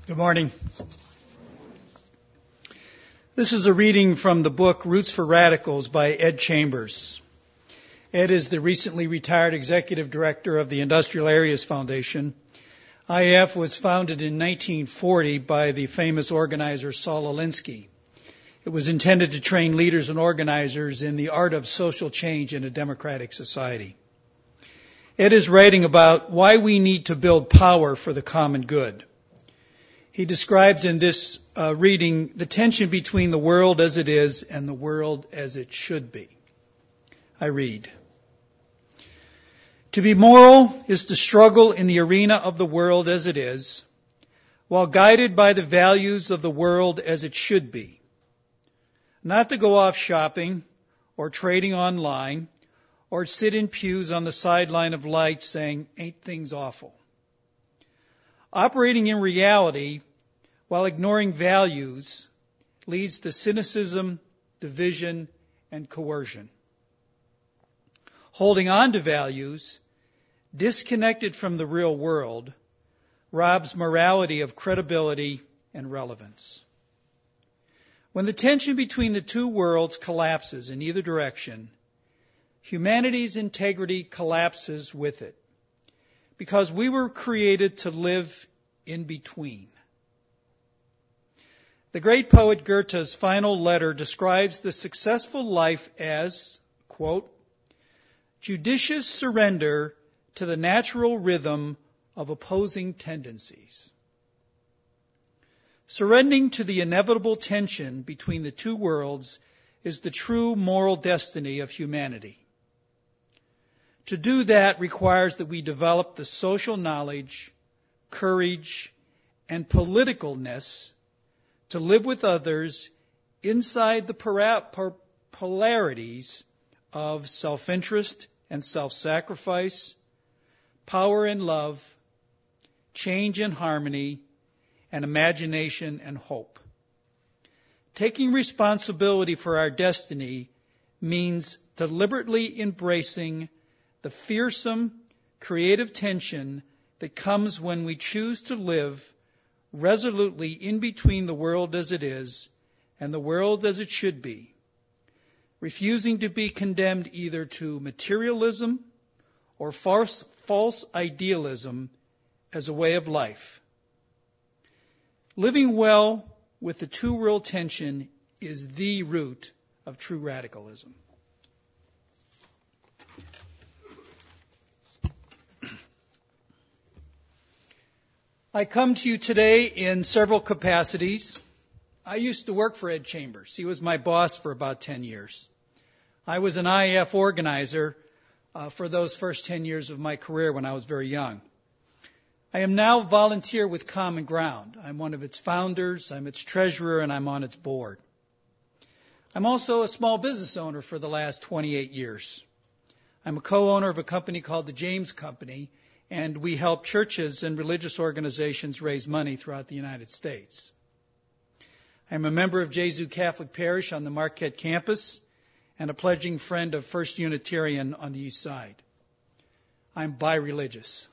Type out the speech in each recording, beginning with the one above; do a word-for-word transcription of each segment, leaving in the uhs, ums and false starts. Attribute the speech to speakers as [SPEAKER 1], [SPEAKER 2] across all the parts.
[SPEAKER 1] Good morning. This is a reading from the book Roots for Radicals by Ed Chambers. Ed is the recently retired executive director of the Industrial Areas Foundation. I A F was founded in nineteen forty by the famous organizer Saul Alinsky. It was intended to train leaders and organizers in the art of social change in a democratic society. Ed is writing about why we need to build power for the common good. He describes in this uh, reading the tension between the world as it is and the world as it should be. I read. To be moral is to struggle in the arena of the world as it is, while guided by the values of the world as it should be. Not to go off shopping or trading online or sit in pews on the sideline of life saying, ain't things awful. Operating in reality while ignoring values leads to cynicism, division, and coercion. Holding on to values, disconnected from the real world, robs morality of credibility and relevance. When the tension between the two worlds collapses in either direction, humanity's integrity collapses with it, because we were created to live in between. The great poet Goethe's final letter describes the successful life as, quote, judicious surrender to the natural rhythm of opposing tendencies. Surrendering to the inevitable tension between the two worlds is the true moral destiny of humanity. To do that requires that we develop the social knowledge, courage, and politicalness to live with others inside the para- par- polarities of self-interest and self-sacrifice, power and love, change and harmony, and imagination and hope. Taking responsibility for our destiny means deliberately embracing the fearsome, creative tension that comes when we choose to live resolutely in between the world as it is and the world as it should be, refusing to be condemned either to materialism or false, false idealism as a way of life. Living well with the two-world tension is the root of true radicalism. I come to you today in several capacities. I used to work for Ed Chambers. He was my boss for about ten years. I was an I A F organizer uh, for those first ten years of my career when I was very young. I am now a volunteer with Common Ground. I'm one of its founders, I'm its treasurer, and I'm on its board. I'm also a small business owner for the last twenty-eight years. I'm a co-owner of a company called the James Company, and we help churches and religious organizations raise money throughout the United States. I'm a member of Jesu Catholic Parish on the Marquette campus and a pledging friend of First Unitarian on the East Side. I'm bi-religious.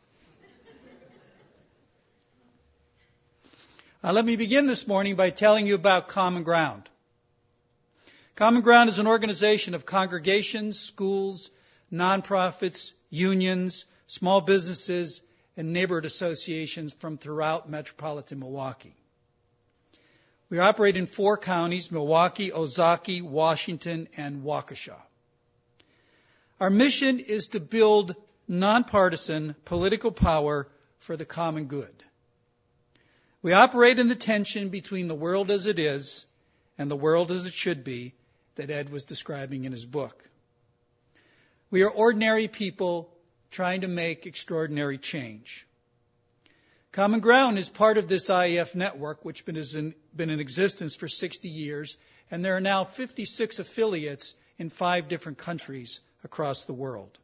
[SPEAKER 1] Uh, let me begin this morning by telling you about Common Ground. Common Ground is an organization of congregations, schools, nonprofits, unions, small businesses, and neighborhood associations from throughout metropolitan Milwaukee. We operate in four counties, Milwaukee, Ozaukee, Washington, and Waukesha. Our mission is to build nonpartisan political power for the common good. We operate in the tension between the world as it is and the world as it should be that Ed was describing in his book. We are ordinary people trying to make extraordinary change. Common Ground is part of this I A F network, which has been in existence for sixty years, and there are now fifty-six affiliates in five different countries across the world.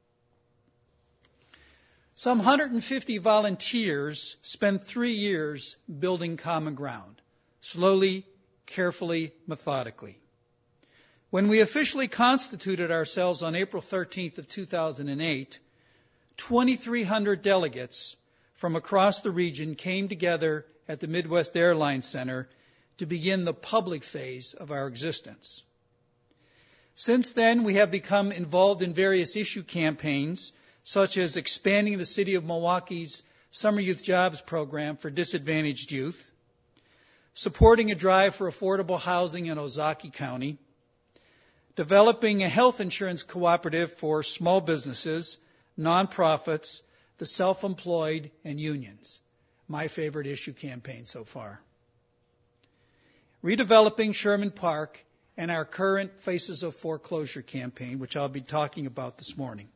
[SPEAKER 1] Some one hundred fifty volunteers spend three years building Common Ground, slowly, carefully, methodically. When we officially constituted ourselves on April thirteenth of two thousand eight, twenty-three hundred delegates from across the region came together at the Midwest Airlines Center to begin the public phase of our existence. Since then, we have become involved in various issue campaigns, such as expanding the City of Milwaukee's Summer Youth Jobs Program for disadvantaged youth, supporting a drive for affordable housing in Ozaukee County, developing a health insurance cooperative for small businesses, nonprofits, the self-employed, and unions. My favorite issue campaign so far. Redeveloping Sherman Park and our current Faces of Foreclosure campaign, which I'll be talking about this morning.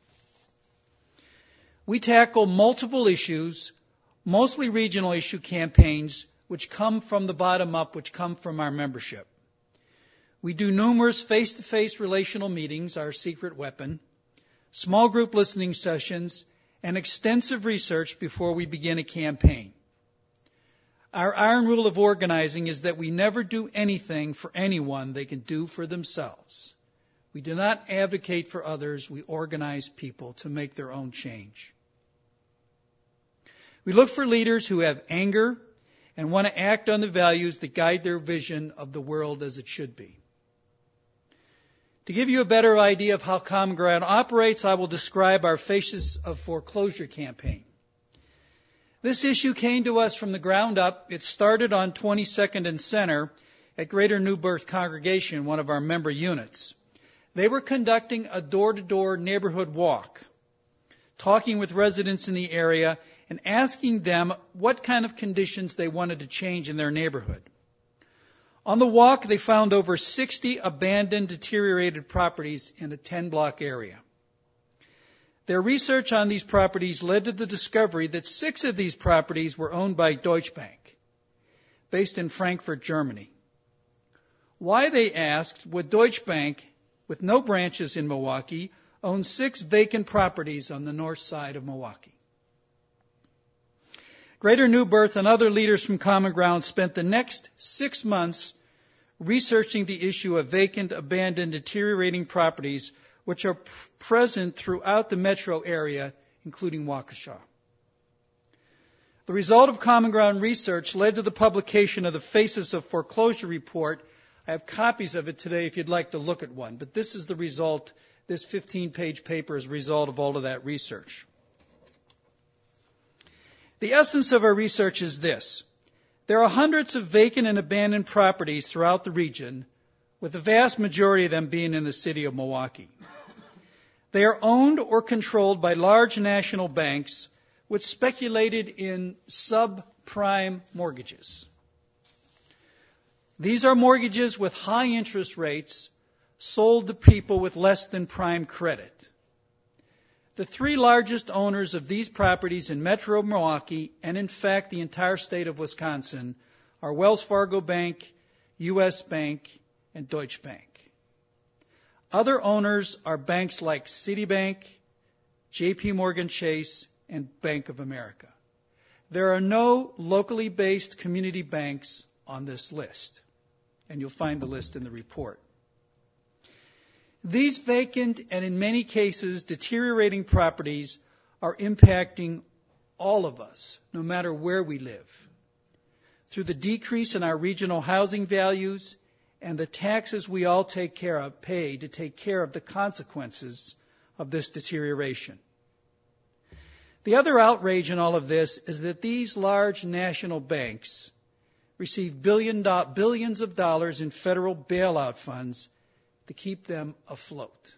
[SPEAKER 1] We tackle multiple issues, mostly regional issue campaigns, which come from the bottom up, which come from our membership. We do numerous face-to-face relational meetings, our secret weapon, small group listening sessions, and extensive research before we begin a campaign. Our iron rule of organizing is that we never do anything for anyone they can do for themselves. We do not advocate for others. We organize people to make their own change. We look for leaders who have anger and want to act on the values that guide their vision of the world as it should be. To give you a better idea of how Common Ground operates, I will describe our Faces of Foreclosure campaign. This issue came to us from the ground up. It started on twenty-second and Center at Greater New Birth Congregation, one of our member units. They were conducting a door-to-door neighborhood walk, talking with residents in the area and asking them what kind of conditions they wanted to change in their neighborhood. On the walk, they found over sixty abandoned, deteriorated properties in a ten-block area. Their research on these properties led to the discovery that six of these properties were owned by Deutsche Bank, based in Frankfurt, Germany. Why, they asked, would Deutsche Bank, with no branches in Milwaukee, own six vacant properties on the north side of Milwaukee? Greater New Birth and other leaders from Common Ground spent the next six months researching the issue of vacant, abandoned, deteriorating properties which are p- present throughout the metro area, including Waukesha. The result of Common Ground research led to the publication of the Faces of Foreclosure report. I have copies of it today if you'd like to look at one, but this is the result. This fifteen-page paper is a result of all of that research. The essence of our research is this. There are hundreds of vacant and abandoned properties throughout the region, with the vast majority of them being in the city of Milwaukee. They are owned or controlled by large national banks, which speculated in subprime mortgages. These are mortgages with high interest rates sold to people with less than prime credit. The three largest owners of these properties in Metro Milwaukee, and in fact the entire state of Wisconsin, are Wells Fargo Bank, U S Bank, and Deutsche Bank. Other owners are banks like Citibank, J P Morgan Chase, and Bank of America. There are no locally based community banks on this list, and you'll find the list in the report. These vacant and in many cases deteriorating properties are impacting all of us, no matter where we live, through the decrease in our regional housing values and the taxes we all take care of, pay to take care of the consequences of this deterioration. The other outrage in all of this is that these large national banks receive billion do- billions of dollars in federal bailout funds to keep them afloat.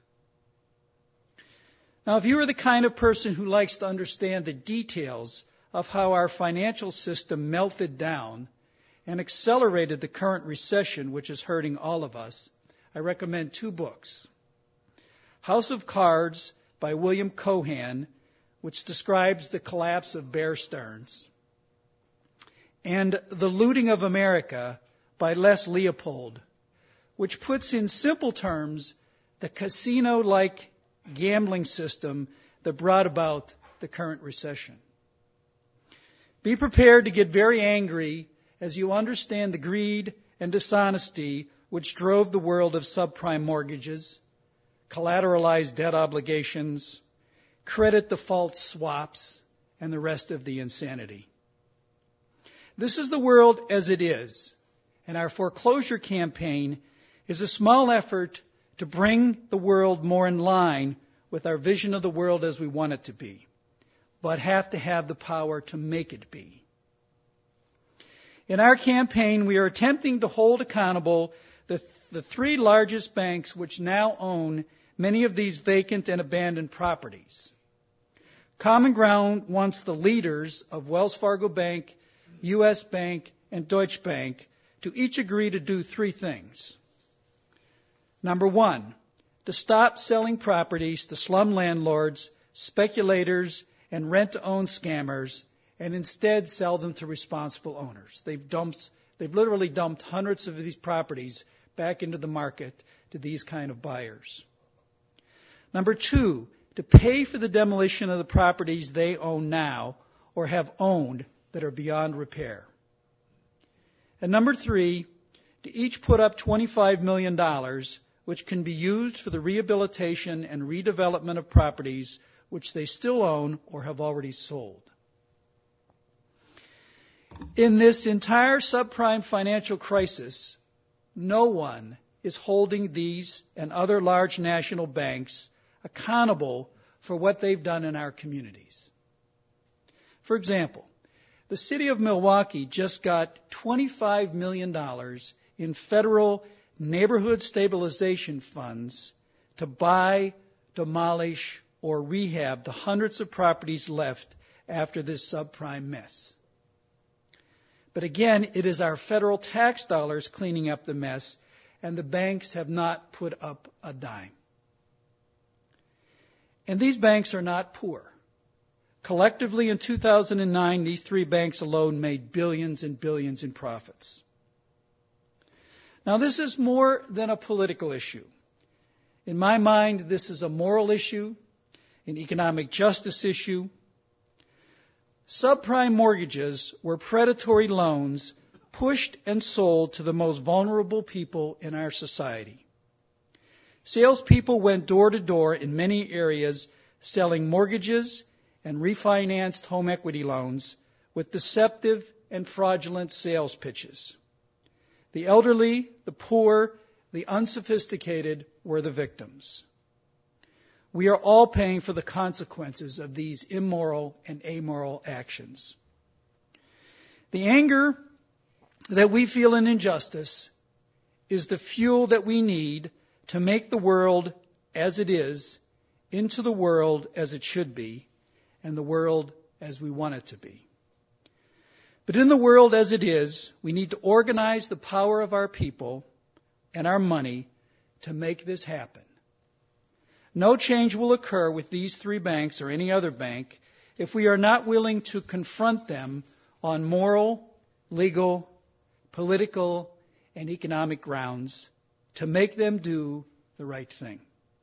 [SPEAKER 1] Now, if you are the kind of person who likes to understand the details of how our financial system melted down and accelerated the current recession, which is hurting all of us, I recommend two books. House of Cards by William Cohan, which describes the collapse of Bear Stearns, and The Looting of America by Les Leopold, which puts in simple terms the casino-like gambling system that brought about the current recession. Be prepared to get very angry as you understand the greed and dishonesty which drove the world of subprime mortgages, collateralized debt obligations, credit default swaps, and the rest of the insanity. This is the world as it is, and our foreclosure campaign is a small effort to bring the world more in line with our vision of the world as we want it to be, but have to have the power to make it be. In our campaign, we are attempting to hold accountable the, the three largest banks which now own many of these vacant and abandoned properties. Common Ground wants the leaders of Wells Fargo Bank, U S Bank, and Deutsche Bank to each agree to do three things. Number one, to stop selling properties to slum landlords, speculators, and rent-to-own scammers, and instead sell them to responsible owners. They've dumped, they've literally dumped hundreds of these properties back into the market to these kind of buyers. Number two, to pay for the demolition of the properties they own now or have owned that are beyond repair. And number three, to each put up twenty-five million dollars, which can be used for the rehabilitation and redevelopment of properties which they still own or have already sold. In this entire subprime financial crisis, no one is holding these and other large national banks accountable for what they've done in our communities. For example, the city of Milwaukee just got twenty-five million dollars in federal neighborhood stabilization funds to buy, demolish, or rehab the hundreds of properties left after this subprime mess. But again, it is our federal tax dollars cleaning up the mess, and the banks have not put up a dime. And these banks are not poor. Collectively in two thousand nine, these three banks alone made billions and billions in profits. Now, this is more than a political issue. In my mind, this is a moral issue, an economic justice issue. Subprime mortgages were predatory loans pushed and sold to the most vulnerable people in our society. Salespeople went door to door in many areas selling mortgages and refinanced home equity loans with deceptive and fraudulent sales pitches. The elderly, the poor, the unsophisticated were the victims. We are all paying for the consequences of these immoral and amoral actions. The anger that we feel in injustice is the fuel that we need to make the world as it is into the world as it should be, and the world as we want it to be. But in the world as it is, we need to organize the power of our people and our money to make this happen. No change will occur with these three banks or any other bank if we are not willing to confront them on moral, legal, political, and economic grounds to make them do the right thing.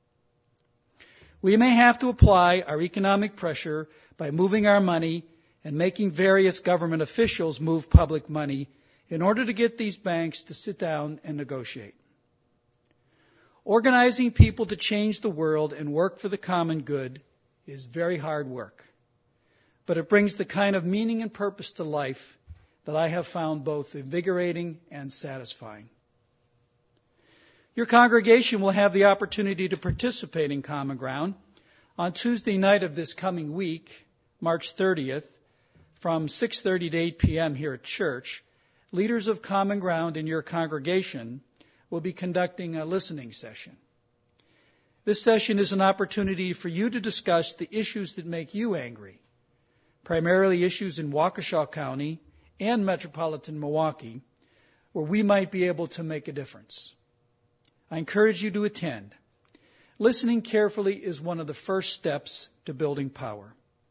[SPEAKER 1] We may have to apply our economic pressure by moving our money and making various government officials move public money in order to get these banks to sit down and negotiate. Organizing people to change the world and work for the common good is very hard work, but it brings the kind of meaning and purpose to life that I have found both invigorating and satisfying. Your congregation will have the opportunity to participate in Common Ground on Tuesday night of this coming week, March thirtieth, from six thirty to eight p.m. here at church. Leaders of Common Ground in your congregation will be conducting a listening session. This session is an opportunity for you to discuss the issues that make you angry, primarily issues in Waukesha County and metropolitan Milwaukee, where we might be able to make a difference. I encourage you to attend. Listening carefully is one of the first steps to building power.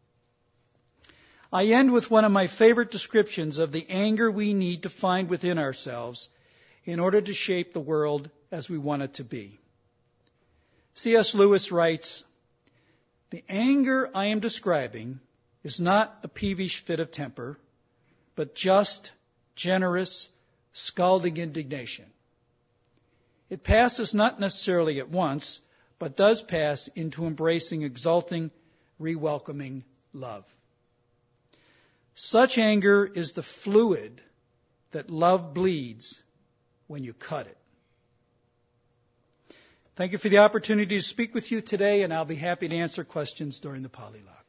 [SPEAKER 1] I end with one of my favorite descriptions of the anger we need to find within ourselves in order to shape the world as we want it to be. C S Lewis writes, "The anger I am describing is not a peevish fit of temper, but just, generous, scalding indignation. It passes not necessarily at once, but does pass into embracing, exulting, re-welcoming love." Such anger is the fluid that love bleeds when you cut it. Thank you for the opportunity to speak with you today, and I'll be happy to answer questions during the Polylogue.